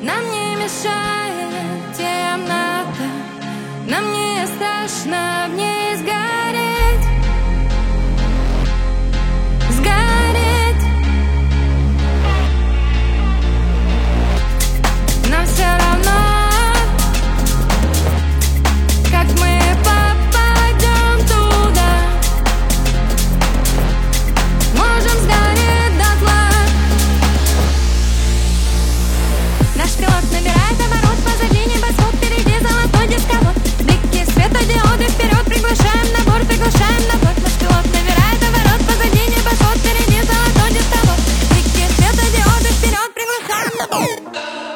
Нам не мешает темнота, нам не страшно в ней сгореть. Сгореть. Нам все равно, как мы попадем туда. Можем сгореть дотла. Наш пилот набирает оборот, позади небосвод, впереди золотой дисковод. Блики светодиоды, вперед приглашаем на борт, приглашаем на борт. Наш пилот набирает оборот, позади небосвод, впереди золотой дисковод. Блики светодиоды, вперед приглашаем на борт.